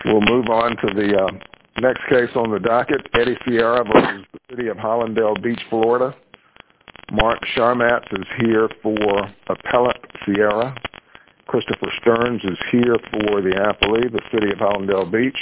We'll move on to the next case on the docket, Eddie Sierra versus the City of Hallandale Beach, Florida. Mark Sharmatz is here for Appellant Sierra. Christopher Stearns is here for the appellee, the City of Hallandale Beach.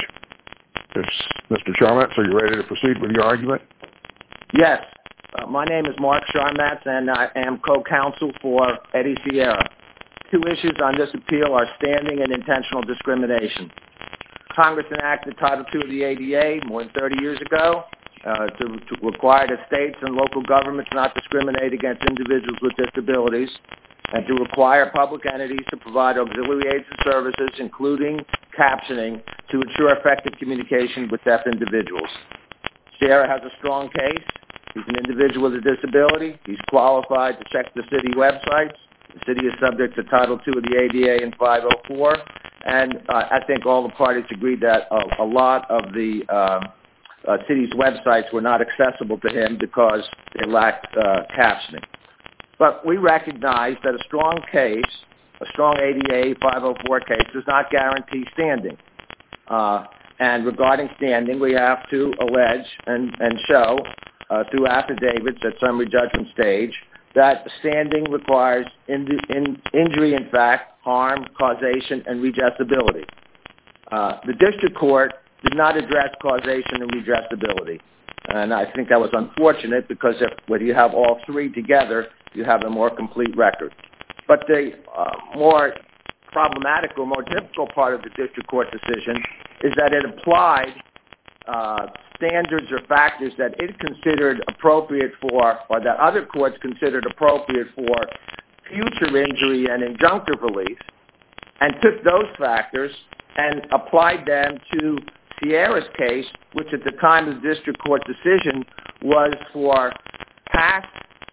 Mr. Sharmatz, are you ready to proceed with your argument? Yes. My name is Mark Sharmatz, and I am co-counsel for Eddie Sierra. Two issues on this appeal are standing and intentional discrimination. Congress enacted Title II of the ADA more than 30 years ago to require that states and local governments not discriminate against individuals with disabilities, and to require public entities to provide auxiliary aids and services, including captioning, to ensure effective communication with deaf individuals. Sierra has a strong case. He's an individual with a disability. He's qualified to check the city websites. The city is subject to Title II of the ADA and 504. And I think all the parties agreed that a lot of the city's websites were not accessible to him because they lacked captioning. But we recognize that a strong case, a strong ADA 504 case, does not guarantee standing. And regarding standing, we have to allege and show through affidavits at summary judgment stage that standing requires injury in fact, harm, causation, and redressability. The district court did not address causation and redressability. And I think that was unfortunate because when you have all three together, you have a more complete record. But the more problematic or more difficult part of the district court decision is that it applied standards or factors that it considered appropriate for, or that other courts considered appropriate for, future injury and injunctive relief, and took those factors and applied them to Sierra's case, which at the time of the district court decision was for past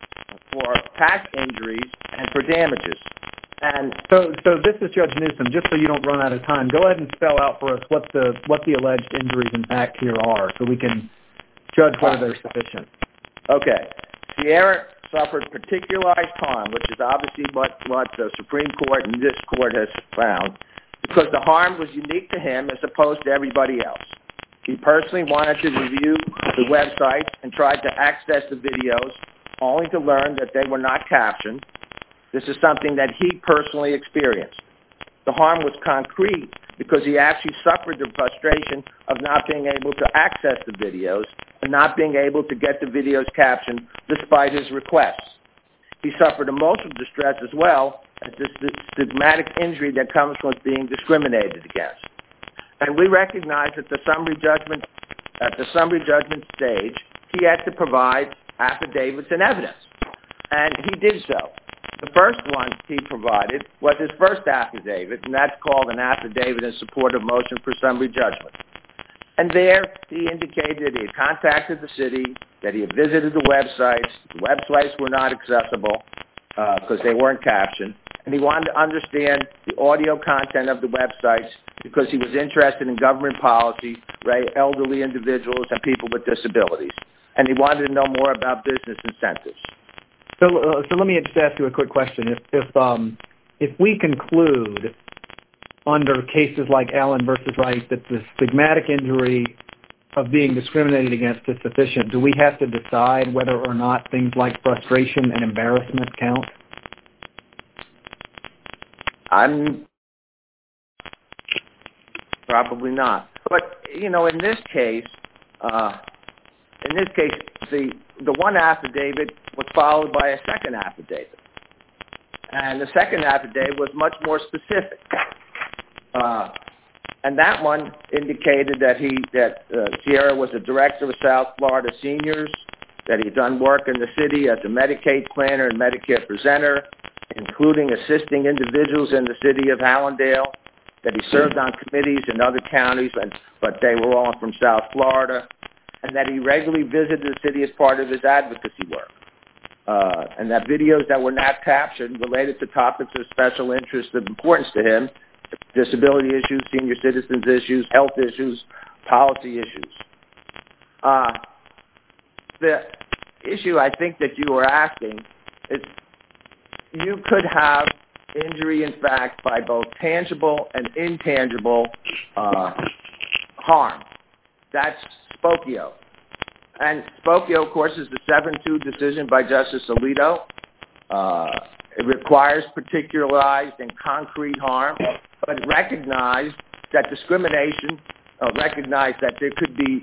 injuries and for damages. And so this is Judge Newsom. Just so you don't run out of time, go ahead and spell out for us what the alleged injuries in fact here are, so we can judge whether they're sufficient. Okay. Sierra suffered particularized harm, which is obviously what the Supreme Court and this court has found, because the harm was unique to him as opposed to everybody else. He personally wanted to review the websites and tried to access the videos, only to learn that they were not captioned. This is something that he personally experienced. The harm was concrete because he actually suffered the frustration of not being able to access the videos and not being able to get the videos captioned despite his requests. He suffered emotional distress as well as this stigmatic injury that comes from being discriminated against. And we recognize that at the summary judgment stage, he had to provide affidavits and evidence, and he did so. The first one he provided was his first affidavit, and that's called an affidavit in support of motion for summary judgment. And there he indicated that he had contacted the city, that he had visited the websites. The websites were not accessible because they weren't captioned, and he wanted to understand the audio content of the websites because he was interested in government policy, right, elderly individuals and people with disabilities. And he wanted to know more about business incentives. So let me just ask you a quick question. If we conclude under cases like Allen versus Wright that the stigmatic injury of being discriminated against is sufficient, do we have to decide whether or not things like frustration and embarrassment count? I'm probably not. But, you know, in this case, the one affidavit was followed by a second affidavit. And the second affidavit was much more specific. And that one indicated that Sierra was a director of South Florida Seniors, that he'd done work in the city as a Medicaid planner and Medicare presenter, including assisting individuals in the city of Hallandale, that he served on committees in other counties, but they were all from South Florida, and that he regularly visited the city as part of his advocacy work. And that videos that were not captioned related to topics of special interest of importance to him, disability issues, senior citizens issues, health issues, policy issues. The issue I think that you were asking is you could have injury in fact by both tangible and intangible harm. That's Spokio. And Spokio, of course, is the 7-2 decision by Justice Alito. It requires particularized and concrete harm, but it recognized that discrimination, recognized that there could be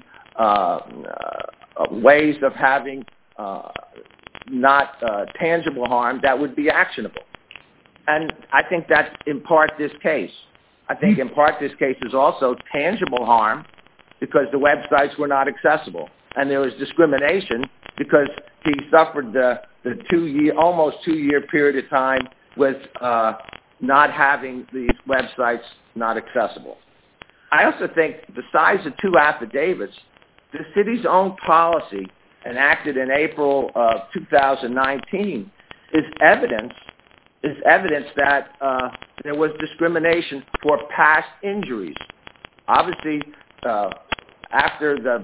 ways of having not tangible harm that would be actionable. And I think that's in part this case. I think in part this case is also tangible harm because the websites were not accessible. And there was discrimination because he suffered the almost 2-year period of time with not having these websites not accessible. I also think besides the 2 affidavits, the city's own policy enacted in April of 2019 is evidence that there was discrimination for past injuries. Obviously, after the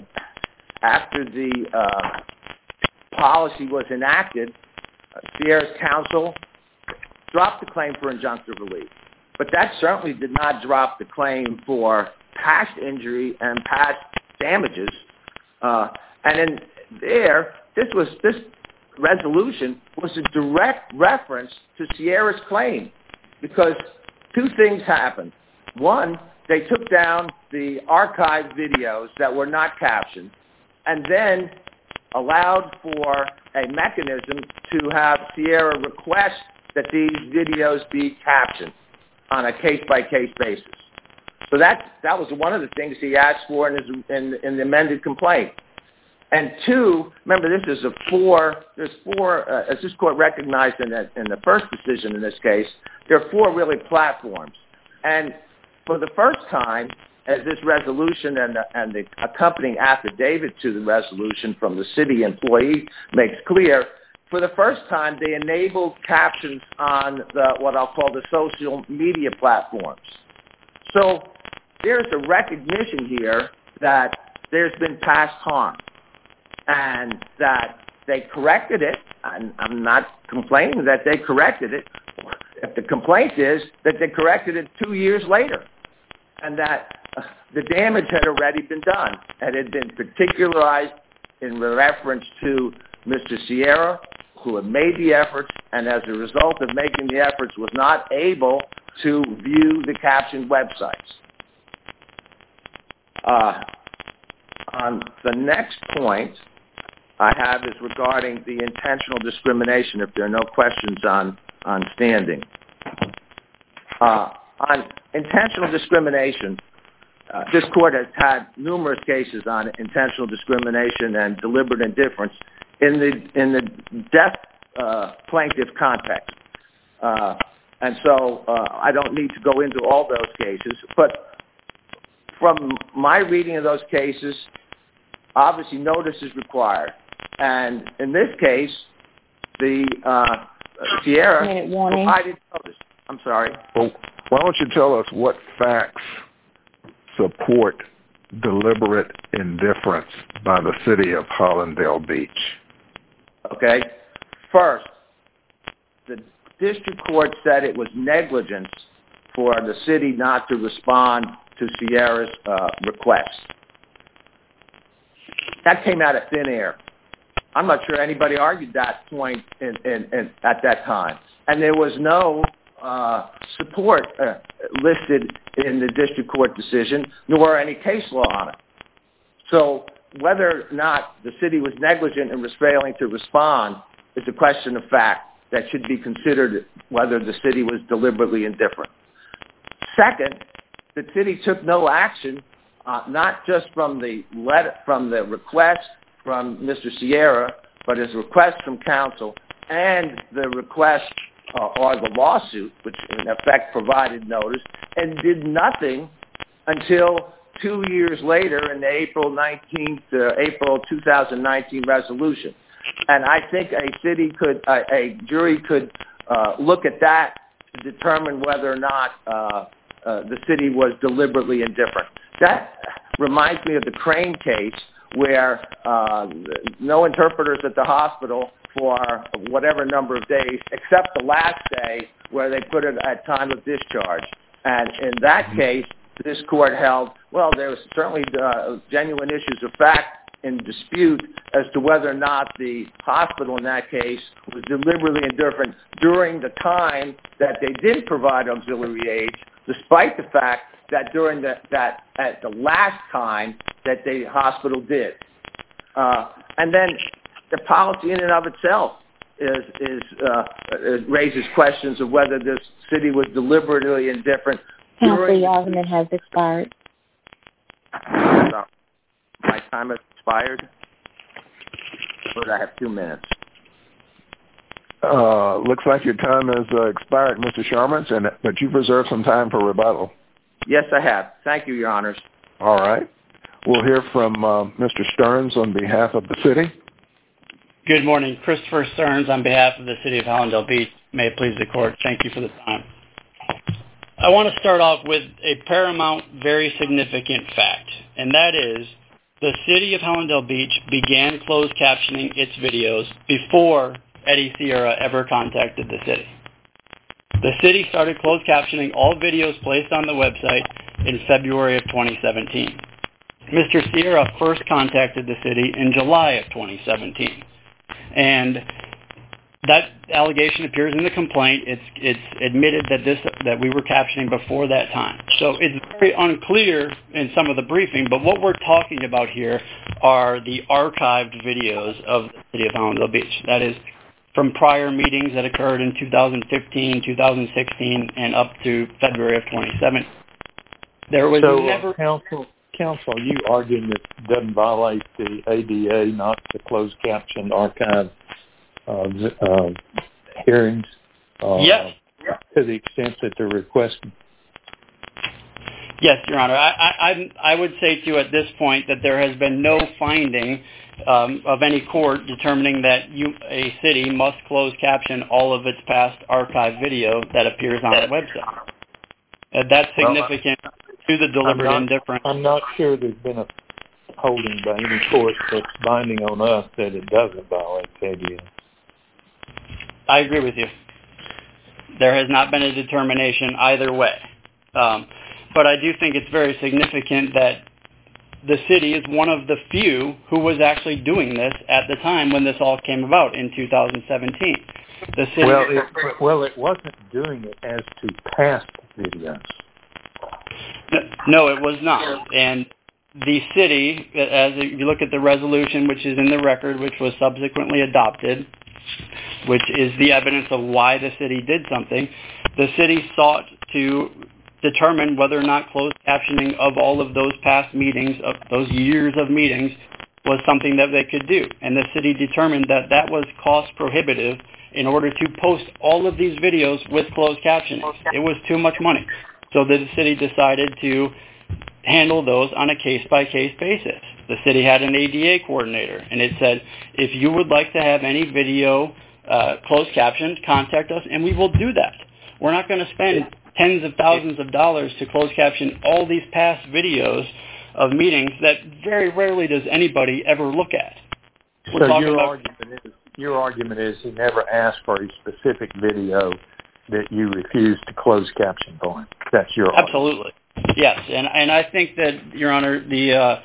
policy was enacted, Sierra's counsel dropped the claim for injunctive relief. But that certainly did not drop the claim for past injury and past damages. And in there, this resolution was a direct reference to Sierra's claim because 2 things happened. One, they took down the archived videos that were not captioned and then allowed for a mechanism to have Sierra request that these videos be captioned on a case-by-case basis. So that was one of the things he asked for in the amended complaint. And 2, remember this is there's 4, as this court recognized in the first decision in this case, there are 4 really platforms. And for the first time, as this resolution and the accompanying affidavit to the resolution from the city employee makes clear, for the first time they enabled captions on what I'll call the social media platforms. So there's a recognition here that there's been past harm and that they corrected it. I'm not complaining that they corrected it. If the complaint is that they corrected it 2 years later and that the damage had already been done and had been particularized in reference to Mr. Sierra, who had made the efforts and as a result of making the efforts was not able to view the captioned websites. On the next point I have is regarding the intentional discrimination, if there are no questions on standing. On intentional discrimination, this court has had numerous cases on intentional discrimination and deliberate indifference in the death plaintiff context. And so I don't need to go into all those cases, but from my reading of those cases, obviously notice is required. And in this case, the Sierra provided notice. I'm sorry. Well, why don't you tell us what facts support deliberate indifference by the city of Hallandale Beach? Okay. First, the district court said it was negligence for the city not to respond to Sierra's request. That came out of thin air. I'm not sure anybody argued that point at that time. And there was no support listed in the district court decision, nor any case law on it. So whether or not the city was negligent and was failing to respond is a question of fact that should be considered whether the city was deliberately indifferent. Second, the city took no action, not just from the request from Mr. Sierra, but his request from counsel and the request or the lawsuit, which in effect provided notice, and did nothing until 2 years later in the April 2019 resolution. And I think a jury could look at that to determine whether or not the city was deliberately indifferent. That reminds me of the Crane case where no interpreters at the hospital for whatever number of days, except the last day where they put it at time of discharge. And in that case, this court held, well, there was certainly genuine issues of fact in dispute as to whether or not the hospital in that case was deliberately indifferent during the time that they did provide auxiliary aids, despite the fact that during at the last time that the hospital did. And then the policy in and of itself raises questions of whether this city was deliberately indifferent. Counsel, your argument has expired. My time has expired? Or do I have 2 minutes? Looks like your time has expired, Mr. Sharmats, but you've reserved some time for rebuttal. Yes, I have. Thank you, Your Honors. All right. We'll hear from Mr. Stearns on behalf of the city. Good morning. Christopher Stearns on behalf of the City of Hallandale Beach. May it please the Court. Thank you for the time. I want to start off with a paramount, very significant fact, and that is the City of Hallandale Beach began closed captioning its videos before Eddie Sierra ever contacted the city. The city started closed captioning all videos placed on the website in February of 2017. Mr. Sierra first contacted the city in July of 2017. And that allegation appears in the complaint. It's admitted that we were captioning before that time. So it's very unclear in some of the briefing, but what we're talking about here are the archived videos of the City of Hallandale Beach. That is from prior meetings that occurred in 2015, 2016, and up to February of 2017. There was never... Counsel, are you arguing that it doesn't violate the ADA not to close caption archive hearings? Yes. To the extent that they're requested? Yes, Your Honor. I would say to you at this point that there has been no finding of any court determining that a city must close caption all of its past archive video that appears on the website. That's significant to the deliberate indifference. I'm not sure there's been a holding by any court that's binding on us that it doesn't violate the ADA. I agree with you. There has not been a determination either way. But I do think it's very significant that the city is one of the few who was actually doing this at the time when this all came about in 2017. The city... Well, it wasn't doing it as to past videos. No, it was not. And the city, as you look at the resolution, which is in the record, which was subsequently adopted, which is the evidence of why the city did something, the city sought to determine whether or not closed captioning of all of those past meetings, of those years of meetings, was something that they could do. And the city determined that that was cost prohibitive in order to post all of these videos with closed captioning. It was too much money. So the city decided to handle those on a case-by-case basis. The city had an ADA coordinator, and it said, if you would like to have any video closed captioned, contact us, and we will do that. We're not going to spend tens of thousands of dollars to close caption all these past videos of meetings that very rarely does anybody ever look at. So your argument is he never asked for a specific video that you refused to close caption for him. That's your argument. Absolutely. Yes, and I think that, Your Honor, the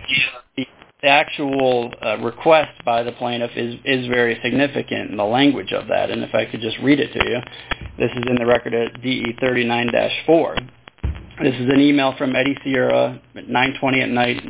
actual request by the plaintiff is very significant in the language of that. And if I could just read it to you, this is in the record at DE 39-4. This is an email from Eddie Sierra at 9:20 at night,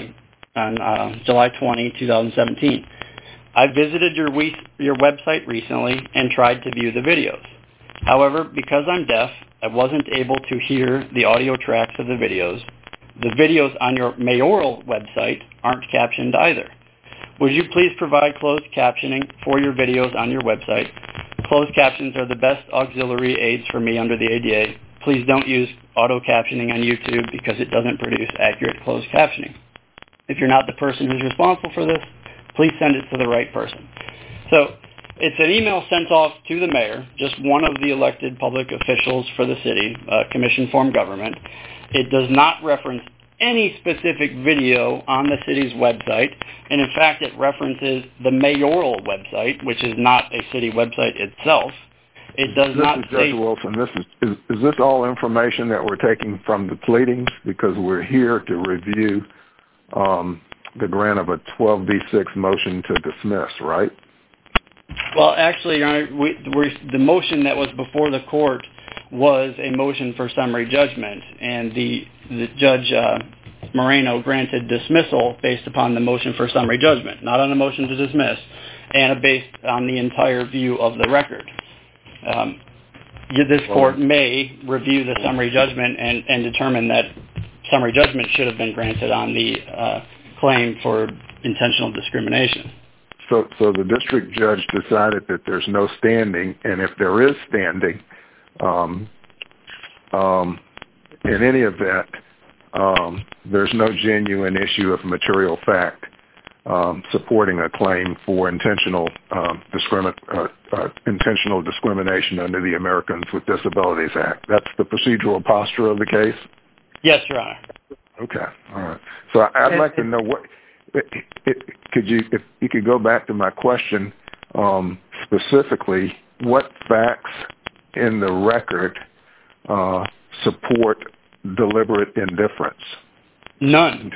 July 20, 2017. I visited your website recently and tried to view the videos. However, because I'm deaf, I wasn't able to hear the audio tracks of the videos. The videos on your mayoral website aren't captioned either. Would you please provide closed captioning for your videos on your website? Closed captions are the best auxiliary aids for me under the ADA. Please don't use auto captioning on YouTube because it doesn't produce accurate closed captioning. If you're not the person who's responsible for this, please send it to the right person. So it's an email sent off to the mayor, just one of the elected public officials for the city, commission form government. It does not reference any specific video on the city's website, and in fact it references the mayoral website, which is not a city website itself, It does not say... Judge Wilson, is this all information that we're taking from the pleadings? Because we're here to review the grant of a 12b6 motion to dismiss, right? Well, actually, Your Honor, the motion that was before the court was a motion for summary judgment, and the Judge Moreno granted dismissal based upon the motion for summary judgment, not on a motion to dismiss, and based on the entire view of the record. This court may review the summary judgment and determine that summary judgment should have been granted on the claim for intentional discrimination. So the district judge decided that there's no standing, and if there is standing, in any event, there's no genuine issue of material fact supporting a claim for intentional discrimination under the Americans with Disabilities Act. That's the procedural posture of the case? Yes, Your Honor. Okay, all right. So I'd like to know if you could go back to my question specifically, what facts in the record support deliberate indifference? None.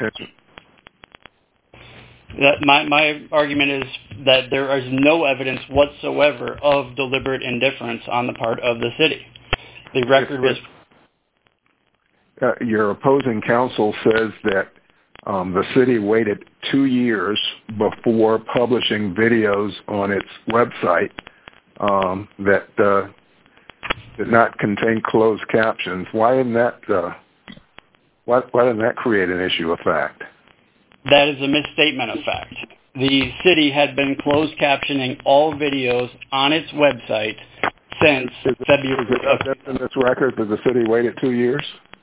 My argument is that there is no evidence whatsoever of deliberate indifference on the part of the city. The record was... your opposing counsel says that the city waited 2 years before publishing videos on its website that did not contain closed captions. Why didn't that create an issue of fact? That is a misstatement of fact. The city had been closed captioning all videos on its website since February. In this record, did the city waited 2 years?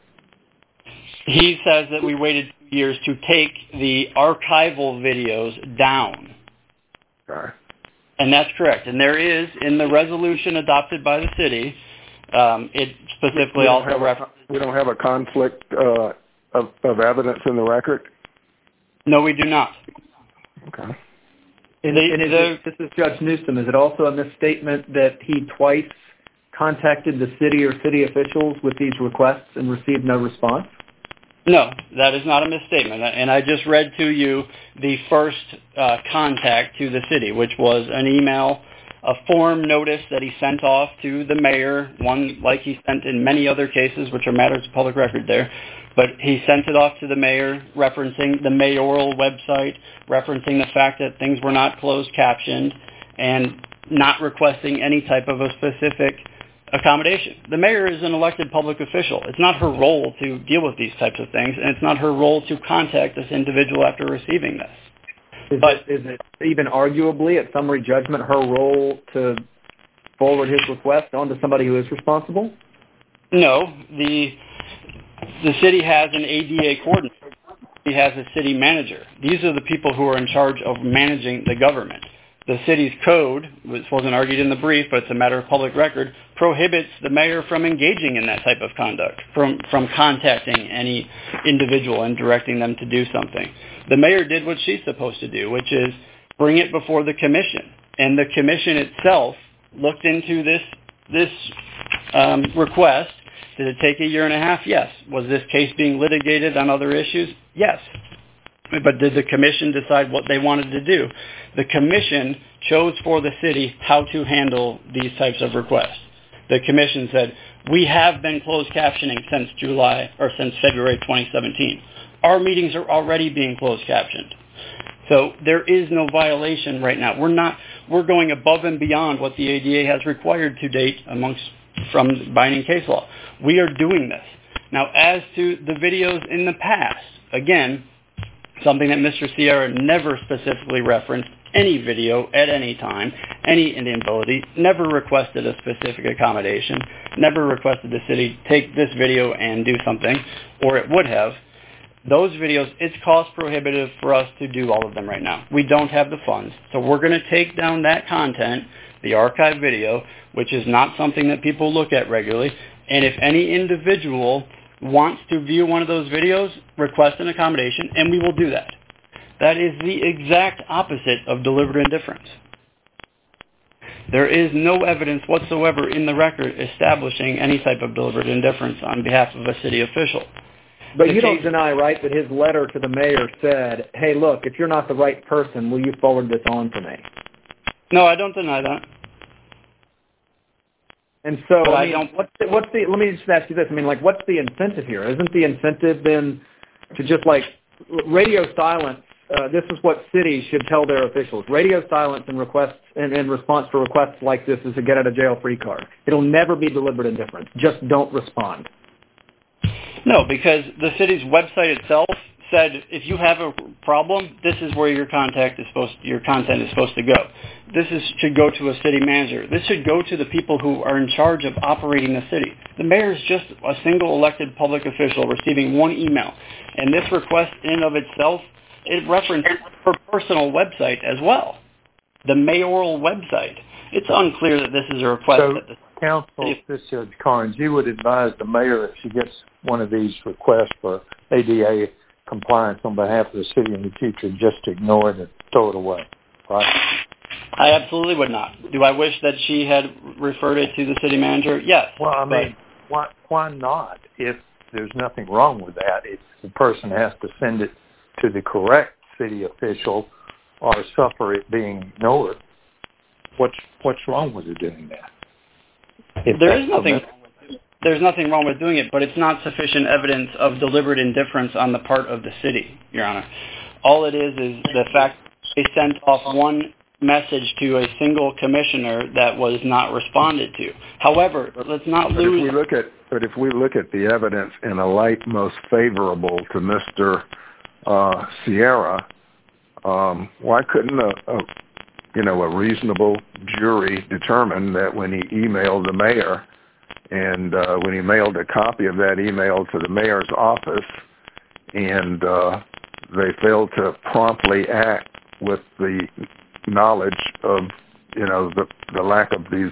He says that we waited 2 years to take the archival videos down. Okay. And that's correct. And there is, in the resolution adopted by the city, it specifically also references... We don't have a conflict of evidence in the record? No, we do not. Okay. This is Judge Newsom. Is it also a misstatement that he twice contacted the city or city officials with these requests and received no response? No, that is not a misstatement. And I just read to you the first contact to the city, which was an email, a form notice that he sent off to the mayor, one like he sent in many other cases, which are matters of public record there. But he sent it off to the mayor, referencing the mayoral website, referencing the fact that things were not closed captioned, and not requesting any type of a specific accommodation. The mayor is an elected public official. It's not her role to deal with these types of things, and it's not her role to contact this individual after receiving this. Is it even arguably at summary judgment her role to forward his request on to somebody who is responsible? No. The city has an ADA coordinator. He has a city manager. These are the people who are in charge of managing the government. The city's code, which wasn't argued in the brief, but it's a matter of public record, prohibits the mayor from engaging in that type of conduct, from contacting any individual and directing them to do something. The mayor did what she's supposed to do, which is bring it before the commission. And the commission itself looked into this request. Did it take 1.5 years? Yes. Was this case being litigated on other issues? Yes. But did the commission decide what they wanted to do? The commission chose for the city how to handle these types of requests. The commission said, we have been closed captioning since February 2017. Our meetings are already being closed captioned. So there is no violation right now. We're going above and beyond what the ADA has required to date from binding case law. We are doing this. Now, as to the videos in the past, again, something that Mr. Sierra never specifically referenced, any video at any time, any inability, never requested a specific accommodation, never requested the city take this video and do something, or it would have. Those videos, it's cost prohibitive for us to do all of them right now. We don't have the funds. So we're going to take down that content, the archive video, which is not something that people look at regularly. And if any individual wants to view one of those videos, request an accommodation, and we will do that. That is the exact opposite of deliberate indifference. There is no evidence whatsoever in the record establishing any type of deliberate indifference on behalf of a city official. But you don't deny, right, that his letter to the mayor said, hey, look, if you're not the right person, will you forward this on to me? No, I don't deny that. And so, let me just ask you this. I mean, like, what's the incentive here? Isn't the incentive then to just, like, radio silence? This is what cities should tell their officials. Radio silence in response to requests like this is a get-out-of-jail-free card. It'll never be deliberate indifference. Just don't respond. No, because the city's website itself said if you have a problem, this is where your content is supposed to go. This should go to a city manager. This should go to the people who are in charge of operating the city. The mayor is just a single elected public official receiving one email, and this request in and of itself, it references her personal website as well, the mayoral website. It's unclear that this is a request. Counsel, this is Judge Carnes. You would advise the mayor if she gets one of these requests for ADA compliance on behalf of the city in the future, just to ignore it and throw it away, right? I absolutely would not. Do I wish that she had referred it to the city manager? Yes. Well, I mean, why not? If there's nothing wrong with that, if the person has to send it to the correct city official or suffer it being ignored, what's wrong with her doing that? There's nothing wrong with doing it, but it's not sufficient evidence of deliberate indifference on the part of the city, Your Honor. All it is the fact they sent off one message to a single commissioner that was not responded to. However, let's not lose... But if we look at the evidence in a light most favorable to Mr. Sierra, why couldn't a reasonable jury determine that when he emailed the mayor and when he mailed a copy of that email to the mayor's office and they failed to promptly act with the knowledge of, the lack of these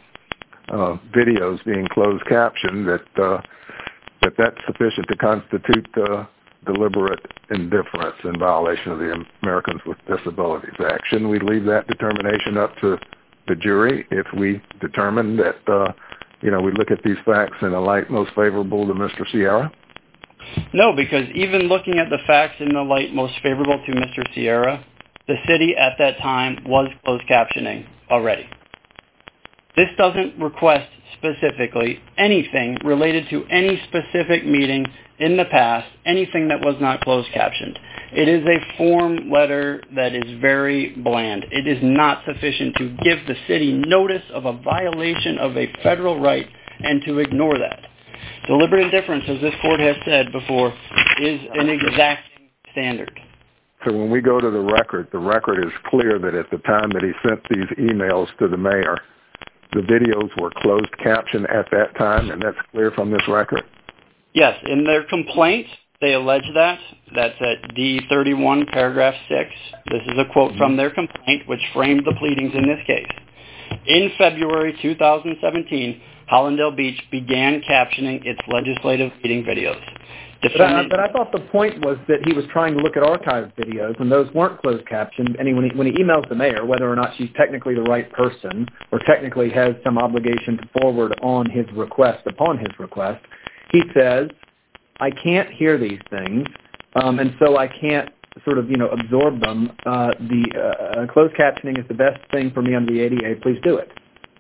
videos being closed captioned, that's sufficient to constitute deliberate indifference in violation of the Americans with Disabilities Act? Shouldn't we leave that determination up to the jury if we determine that, we look at these facts in a light most favorable to Mr. Sierra? No, because even looking at the facts in the light most favorable to Mr. Sierra, the city at that time was closed captioning already. This doesn't request specifically anything related to any specific meeting in the past, anything that was not closed captioned. It is a form letter that is very bland. It is not sufficient to give the city notice of a violation of a federal right and to ignore that. Deliberate indifference, as this court has said before, is an exacting standard. So when we go to the record is clear that at the time that he sent these emails to the mayor, the videos were closed caption at that time, and that's clear from this record? Yes. In their complaint, they allege that. That's at D31, paragraph 6. This is a quote from their complaint, which framed the pleadings in this case. In February 2017, Hollandale Beach began captioning its legislative meeting videos. But I thought the point was that he was trying to look at archived videos, and those weren't closed captioned. And when he emails the mayor, whether or not she's technically the right person or technically has some obligation to forward on his request, upon his request, he says, I can't hear these things, and so I can't sort of, absorb them. The closed captioning is the best thing for me under the ADA. Please do it.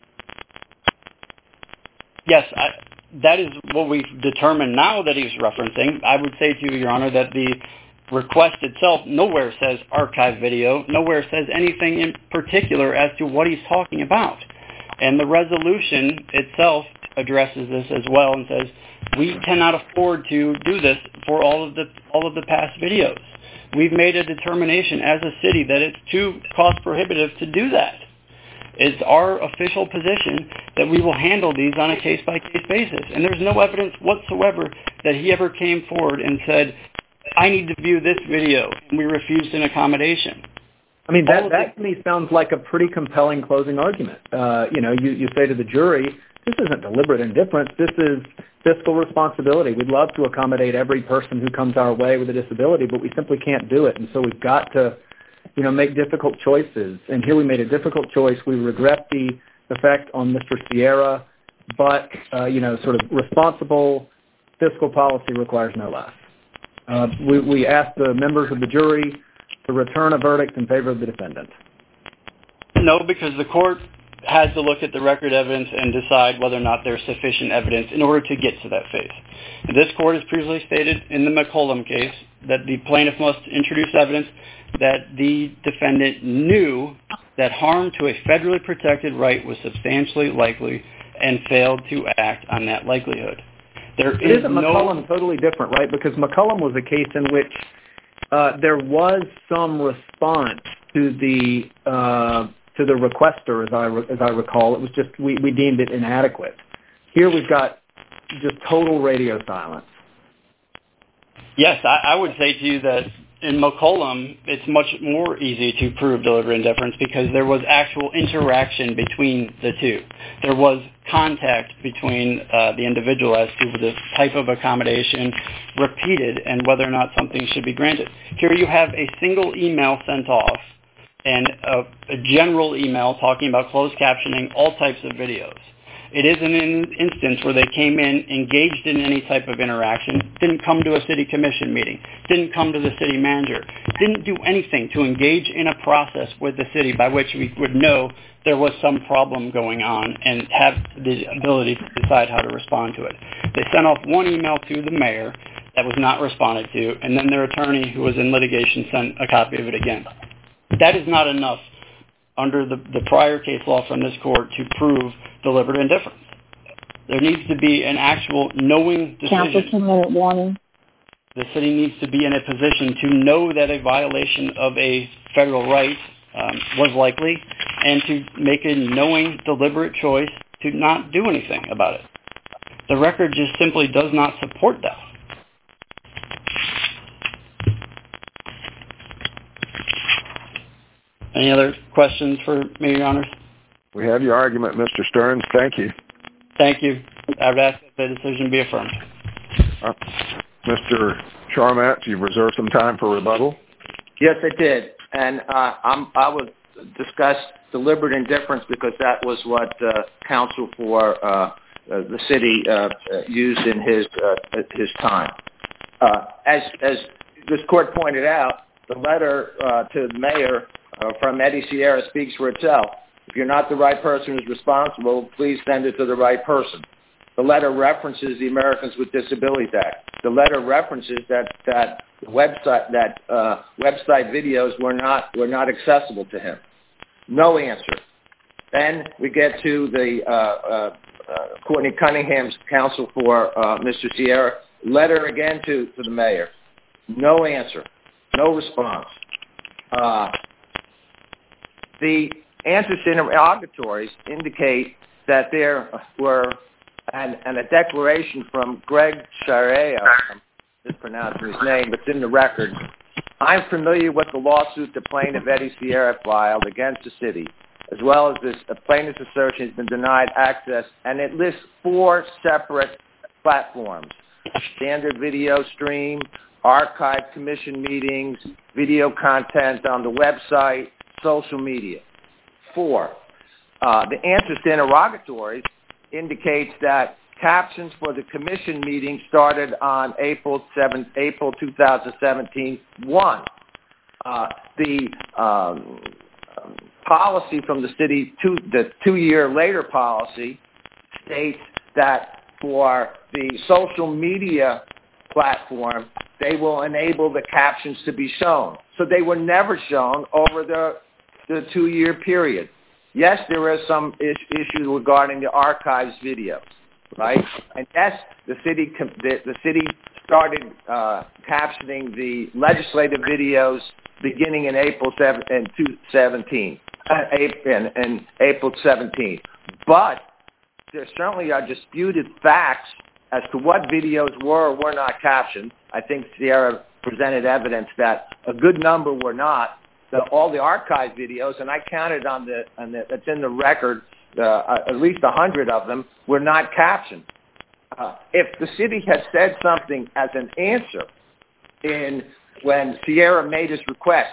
Yes, that is what we've determined now that he's referencing. I would say to you, Your Honor, that the request itself nowhere says archive video, nowhere says anything in particular as to what he's talking about. And the resolution itself addresses this as well and says, we cannot afford to do this for all of the past videos. We've made a determination as a city that it's too cost prohibitive to do that. It's our official position that we will handle these on a case-by-case basis. And there's no evidence whatsoever that he ever came forward and said, I need to view this video, and we refused an accommodation. I mean, that to me sounds like a pretty compelling closing argument. You say to the jury, this isn't deliberate indifference. This is fiscal responsibility. We'd love to accommodate every person who comes our way with a disability, but we simply can't do it. And so we've got to make difficult choices. And here we made a difficult choice. We regret the effect on Mr. Sierra, but, sort of responsible fiscal policy requires no less. We asked the members of the jury to return a verdict in favor of the defendant. No, because the court has to look at the record evidence and decide whether or not there's sufficient evidence in order to get to that phase. And this court has previously stated in the McCollum case that the plaintiff must introduce evidence that the defendant knew that harm to a federally protected right was substantially likely and failed to act on that likelihood. Isn't McCollum totally different, right? Because McCollum was a case in which there was some response to the requester, as I recall. It was just we deemed it inadequate. Here we've got just total radio silence. Yes, I would say to you that in McCollum, it's much more easy to prove deliberate indifference because there was actual interaction between the two. There was contact between the individual as to the type of accommodation repeated and whether or not something should be granted. Here you have a single email sent off and a general email talking about closed captioning all types of videos. It is an instance where they came in, engaged in any type of interaction, didn't come to a city commission meeting, didn't come to the city manager, didn't do anything to engage in a process with the city by which we would know there was some problem going on and have the ability to decide how to respond to it. They sent off one email to the mayor that was not responded to, and then their attorney, who was in litigation, sent a copy of it again. That is not enough under the prior case law from this court to prove deliberate indifference. There needs to be an actual knowing decision. Counsel, 2-minute warning. The city needs to be in a position to know that a violation of a federal right was likely and to make a knowing, deliberate choice to not do anything about it. The record just simply does not support that. Any other questions for me, Your Honors? We have your argument, Mr. Stearns. Thank you. Thank you. I would ask that the decision be affirmed. Mr. Charmatz, you've reserved some time for rebuttal. Yes, I did. And I would discuss deliberate indifference because that was what counsel for the city used in his time. As this court pointed out, the letter to the mayor from Eddie Sierra speaks for itself. If you're not the right person who's responsible, please send it to the right person. The letter references the Americans with Disabilities Act. The letter references that website videos were not accessible to him. No answer. Then we get to the Courtney Cunningham's counsel for Mr. Sierra. Letter again to the mayor. No answer. No response. The answers to interrogatories indicate that there were, and a declaration from Greg Sharea, I'm mispronouncing his name, but it's in the record. I'm familiar with the lawsuit the plaintiff Eddie Sierra filed against the city, as well as this plaintiff's assertion has been denied access, and it lists 4 separate platforms: standard video stream, archive commission meetings, video content on the website, social media. 4. The answers to interrogatories indicates that captions for the commission meeting started on April 2017. 1. The policy from the city, the 2-year later policy, states that for the social media platform, they will enable the captions to be shown. So they were never shown over the 2-year period. Yes, there is some issue regarding the archives videos, right? And yes, the city started captioning the legislative videos beginning in April 2017. But there certainly are disputed facts as to what videos were or were not captioned. I think Sierra presented evidence that a good number were not. All the archive videos, and I counted that's in the record, at least 100 of them were not captioned. If the city had said something as an answer when Sierra made his request,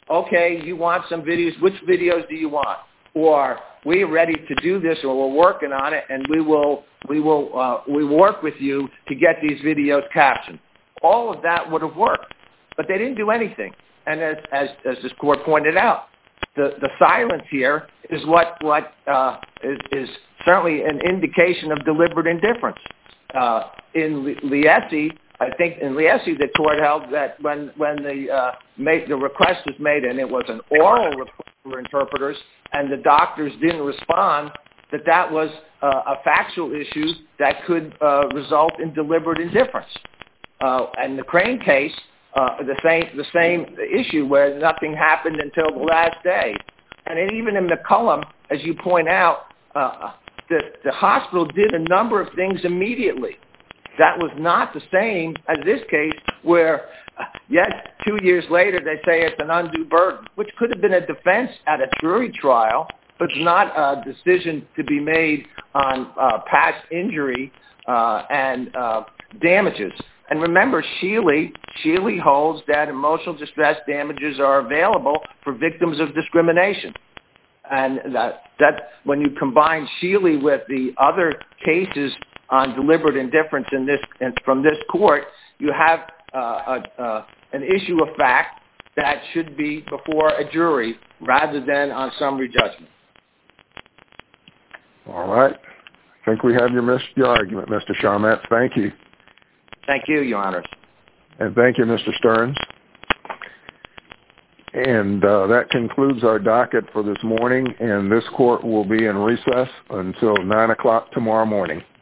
okay, you want some videos, which videos do you want? Or we're ready to do this, or we're working on it, and we will work with you to get these videos captioned. All of that would have worked, but they didn't do anything. And as this court pointed out, the silence here is what is certainly an indication of deliberate indifference. In Liesi, I think in Liesi the court held that when the request was made and it was an oral request for interpreters and the doctors didn't respond, that was a factual issue that could result in deliberate indifference. And the Crane case, the same issue where nothing happened until the last day. And even in McCullum, as you point out, the hospital did a number of things immediately. That was not the same as this case where, yes, 2 years later they say it's an undue burden, which could have been a defense at a jury trial, but it's not a decision to be made on past injury and damages. And remember, Sheely holds that emotional distress damages are available for victims of discrimination. And that when you combine Sheely with the other cases on deliberate indifference from this court, you have an issue of fact that should be before a jury rather than on summary judgment. All right. I think we have your argument, Mr. Charmatz. Thank you. Thank you, Your Honors. And thank you, Mr. Stearns. And that concludes our docket for this morning, and this court will be in recess until 9 o'clock tomorrow morning.